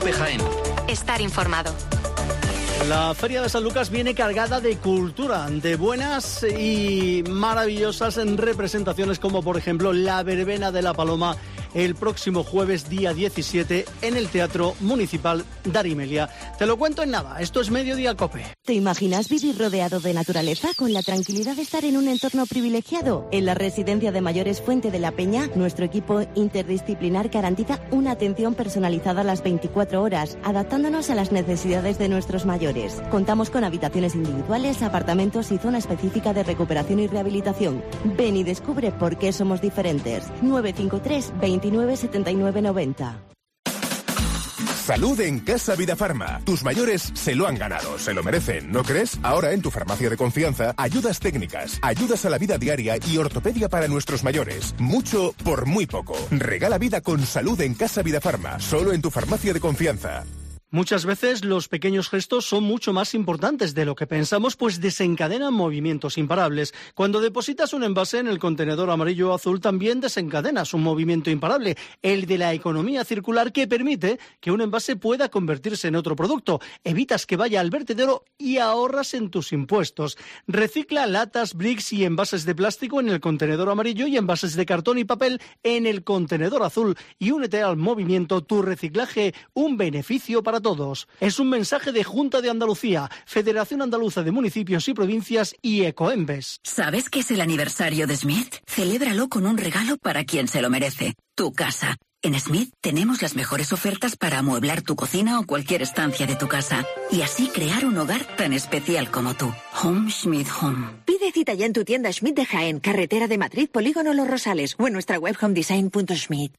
de Jaén. Estar informado. La Feria de San Lucas viene cargada de cultura, de buenas y maravillosas representaciones, como por ejemplo la Verbena de la Paloma, el próximo jueves día 17 en el Teatro Municipal de Arimelia. Te lo cuento en nada, esto es Mediodía Cope. ¿Te imaginas vivir rodeado de naturaleza con la tranquilidad de estar en un entorno privilegiado? En la Residencia de Mayores Fuente de la Peña, nuestro equipo interdisciplinar garantiza una atención personalizada a las 24 horas, adaptándonos a las necesidades de nuestros mayores. Contamos con habitaciones individuales, apartamentos y zona específica de recuperación y rehabilitación. Ven y descubre por qué somos diferentes. 953 29 79 90. Salud en Casa Vidafarma. Tus mayores se lo han ganado, se lo merecen, ¿no crees? Ahora en tu farmacia de confianza, ayudas técnicas, ayudas a la vida diaria y ortopedia para nuestros mayores. Mucho por muy poco. Regala vida con salud en Casa Vidafarma, solo en tu farmacia de confianza. Muchas veces los pequeños gestos son mucho más importantes de lo que pensamos, pues desencadenan movimientos imparables. Cuando depositas un envase en el contenedor amarillo o azul, también desencadenas un movimiento imparable, el de la economía circular, que permite que un envase pueda convertirse en otro producto. Evitas que vaya al vertedero y ahorras en tus impuestos. Recicla latas, bricks y envases de plástico en el contenedor amarillo y envases de cartón y papel en el contenedor azul. Y únete al movimiento Tu Reciclaje, un beneficio para todos. Es un mensaje de Junta de Andalucía, Federación Andaluza de Municipios y Provincias y Ecoembes. ¿Sabes qué es el aniversario de Smith? Celébralo con un regalo para quien se lo merece. Tu casa. En Smith tenemos las mejores ofertas para amueblar tu cocina o cualquier estancia de tu casa y así crear un hogar tan especial como tú. Home Smith Home. Pide cita ya en tu tienda Schmidt de Jaén, carretera de Madrid, Polígono Los Rosales, o en nuestra web homedesign.schmidt.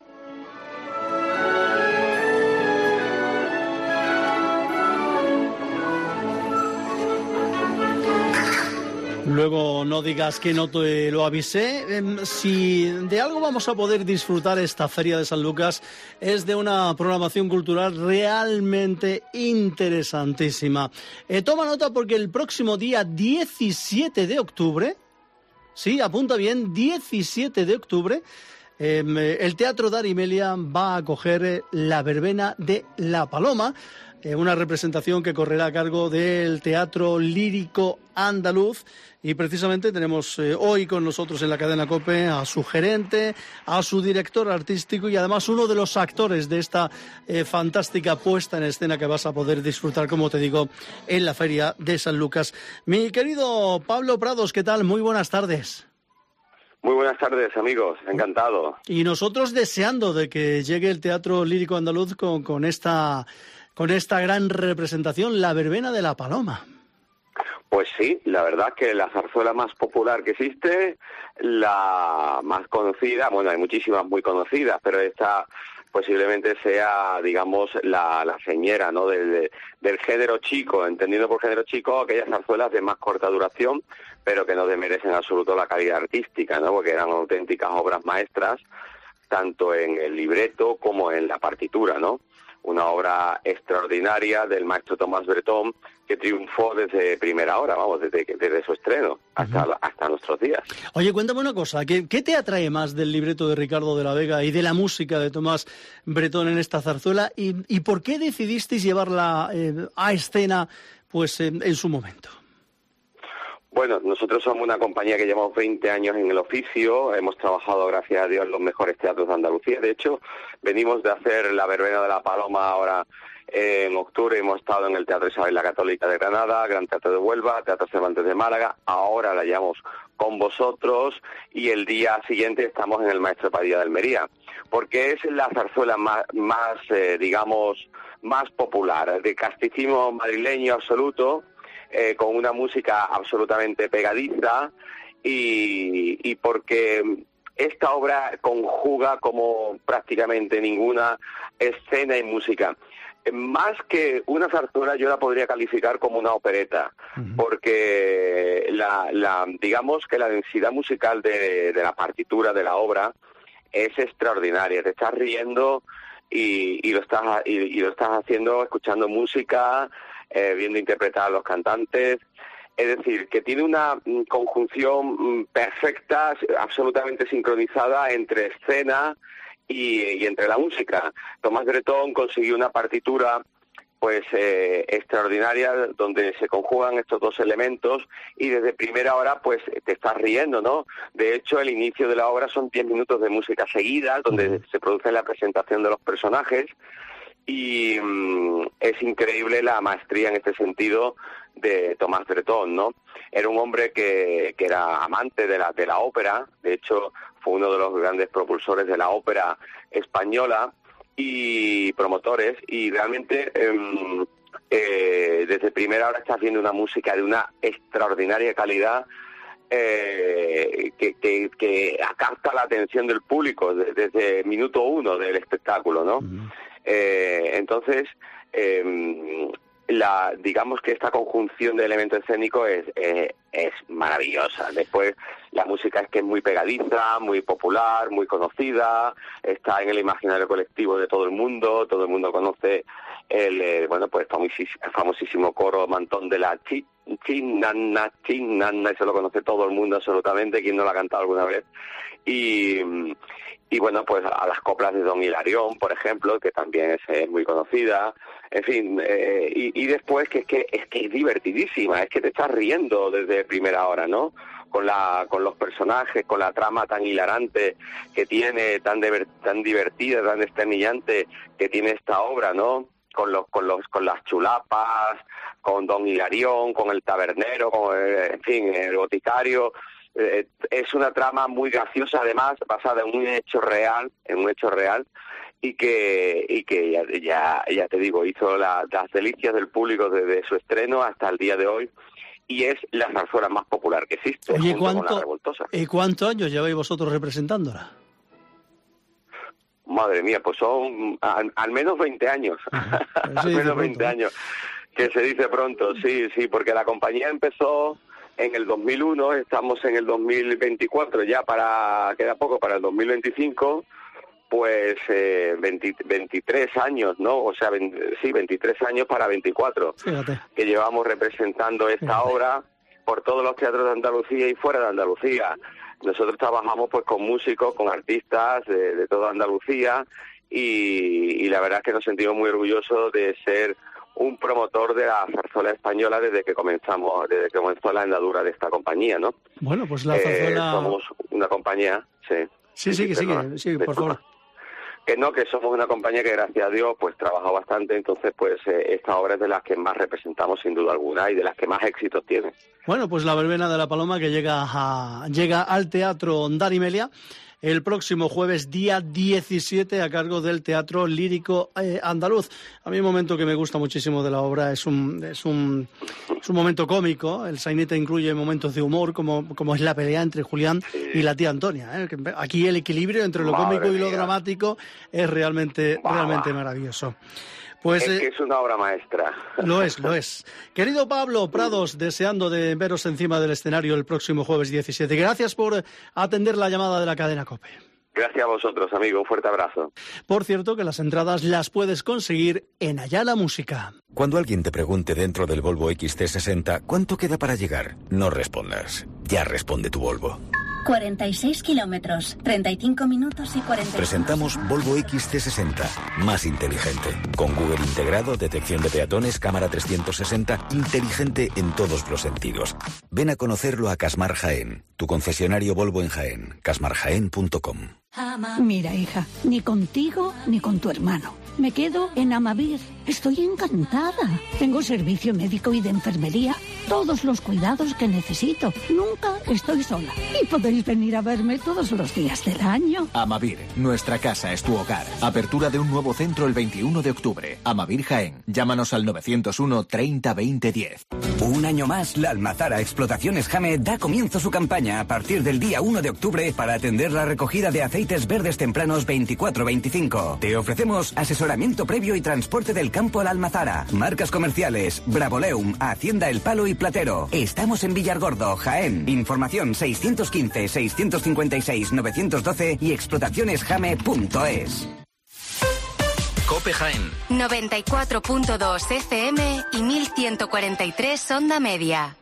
Luego no digas que no te lo avisé. Si de algo vamos a poder disfrutar esta Feria de San Lucas es de una programación cultural realmente interesantísima. Toma nota porque el próximo día 17 de octubre, sí, apunta bien, 17 de octubre, el Teatro de Arimelia va a acoger la Verbena de la Paloma, una representación que correrá a cargo del Teatro Lírico Andaluz. Y precisamente tenemos hoy con nosotros en la cadena COPE a su gerente, a su director artístico y además uno de los actores de esta fantástica puesta en escena que vas a poder disfrutar, como te digo, en la Feria de San Lucas. Mi querido Pablo Prados, ¿qué tal? Muy buenas tardes. Muy buenas tardes, amigos. Encantado. Y nosotros deseando de que llegue el Teatro Lírico Andaluz con esta gran representación, la Verbena de la Paloma. Pues sí, la verdad que la zarzuela más popular que existe, la más conocida, bueno, hay muchísimas muy conocidas, pero esta posiblemente sea, digamos, la señera, ¿no?, del género chico, entendiendo por género chico aquellas zarzuelas de más corta duración, pero que no desmerecen en absoluto la calidad artística, ¿no?, porque eran auténticas obras maestras, tanto en el libreto como en la partitura, ¿no? Una obra extraordinaria del maestro Tomás Bretón que triunfó desde primera hora, vamos, desde su estreno hasta nuestros días. Oye, cuéntame una cosa, ¿qué te atrae más del libreto de Ricardo de la Vega y de la música de Tomás Bretón en esta zarzuela? ¿Y por qué decidisteis llevarla a escena pues en su momento? Bueno, nosotros somos una compañía que llevamos 20 años en el oficio, hemos trabajado, gracias a Dios, en los mejores teatros de Andalucía. De hecho, venimos de hacer la Verbena de la Paloma ahora en octubre, hemos estado en el Teatro Isabel la Católica de Granada, Gran Teatro de Huelva, Teatro Cervantes de Málaga, ahora la llevamos con vosotros y el día siguiente estamos en el Maestro Padilla de Almería, porque es la zarzuela más popular, de casticismo madrileño absoluto, con una música absolutamente pegadiza y porque esta obra conjuga como prácticamente ninguna escena y música. Más que una zarzuela yo la podría calificar como una opereta, porque digamos que la densidad musical de la partitura de la obra es extraordinaria. Te estás riendo y lo estás haciendo escuchando música, viendo interpretar a los cantantes. Es decir, que tiene una conjunción perfecta, absolutamente sincronizada entre escena y entre la música. Tomás Bretón consiguió una partitura pues extraordinaria, donde se conjugan estos dos elementos, y desde primera hora pues te estás riendo, ¿no? De hecho, el inicio de la obra son 10 minutos de música seguida, donde se produce la presentación de los personajes, y es increíble la maestría en este sentido de Tomás Bretón, ¿no? Era un hombre que era amante de la ópera. De hecho, fue uno de los grandes propulsores de la ópera española y promotores, y realmente desde primera hora está haciendo una música de una extraordinaria calidad, que capta la atención del público desde minuto uno del espectáculo, ¿no? Entonces, digamos que esta conjunción de elementos escénicos es maravillosa. Después, la música es que es muy pegadiza, muy popular, muy conocida, está en el imaginario colectivo de todo el mundo conoce el famosísimo coro mantón de la chinana, eso lo conoce todo el mundo absolutamente, quien no lo ha cantado alguna vez. Y bueno, pues a las coplas de Don Hilarión, por ejemplo, que también es muy conocida, en fin, y después que es divertidísima, es que te estás riendo desde primera hora, ¿no? Con los personajes, con la trama tan hilarante que tiene, tan divertida, tan desternillante que tiene esta obra, ¿no? Con las chulapas, con Don Hilarión, con el tabernero, en fin, el boticario. Es una trama muy graciosa, además, basada en un hecho real, y que ya te digo, hizo las delicias del público desde su estreno hasta el día de hoy, y es la zarzuela más popular que existe. Oye, junto con La Revoltosa. ¿Y cuántos años lleváis vosotros representándola? Madre mía, pues son al menos 20 años, al menos 20 años, que se dice pronto, sí, porque la compañía empezó en el 2001, estamos en el 2024, ya queda poco para el 2025, pues 23 años, ¿no? O sea, 23 años para 24, Fíjate, que llevamos representando esta obra por todos los teatros de Andalucía y fuera de Andalucía. Nosotros trabajamos pues con músicos, con artistas de toda Andalucía, y la verdad es que nos sentimos muy orgullosos de ser un promotor de la zarzuela española desde que comenzó la andadura de esta compañía, ¿no? Bueno, pues la zarzuela... Somos una compañía, sí, por favor. Que somos una compañía que, gracias a Dios, pues trabaja bastante, entonces pues esta obra es de las que más representamos sin duda alguna y de las que más éxitos tiene. Bueno, pues la verbena de la Paloma, que llega al Teatro Dani Melia el próximo jueves, día 17, a cargo del Teatro Lírico Andaluz. A mí un momento que me gusta muchísimo de la obra es un momento cómico. El sainete incluye momentos de humor, como es la pelea entre Julián y la tía Antonia. Aquí el equilibrio entre lo cómico y lo dramático es realmente maravilloso. Pues, es que es una obra maestra. Lo es. Querido Pablo Prados, deseando de veros encima del escenario el próximo jueves 17. Gracias por atender la llamada de la cadena COPE. Gracias a vosotros, amigo. Un fuerte abrazo. Por cierto, que las entradas las puedes conseguir en Ayala Música. Cuando alguien te pregunte dentro del Volvo XC60 ¿cuánto queda para llegar? No respondas. Ya responde tu Volvo. 46 kilómetros, 35 minutos y 40. Presentamos Volvo XC60, más inteligente. Con Google integrado, detección de peatones, cámara 360, inteligente en todos los sentidos. Ven a conocerlo a Casmar Jaén, tu concesionario Volvo en Jaén, casmarjaén.com. Mira, hija, ni contigo ni con tu hermano. Me quedo en Amavir. Estoy encantada. Tengo servicio médico y de enfermería, todos los cuidados que necesito. Nunca estoy sola. Y podéis venir a verme todos los días del año. Amavir, nuestra casa es tu hogar. Apertura de un nuevo centro el 21 de octubre. Amavir Jaén. Llámanos al 901 30 20 10. Un año más, la Almazara Explotaciones Jame da comienzo su campaña a partir del día 1 de octubre para atender la recogida de aceites verdes tempranos 24-25. Te ofrecemos asesoramiento previo y transporte del campo a la Almazara. Marcas comerciales, Bravoleum, Hacienda El Palo y Platero. Estamos en Villargordo, Jaén. Información 615-656-912 y explotacionesjame.es. COPE Jaén 94.2 FM y 1143 onda media.